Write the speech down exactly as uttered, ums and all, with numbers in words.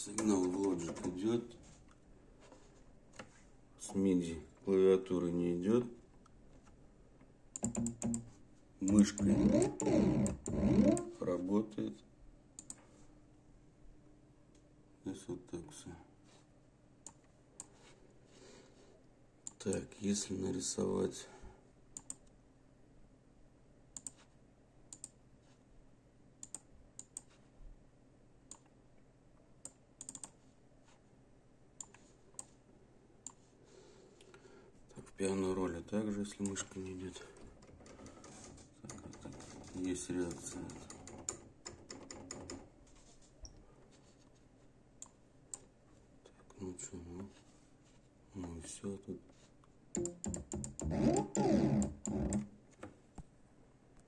Сигнал в Logic идет. С миди клавиатуры не идет. Мышкой работает. Здесь вот так все. Так, если нарисовать так, в пиано роли также, если мышка не идет. Так, так, есть реакция. Так, ну что, ну, ну и все тут.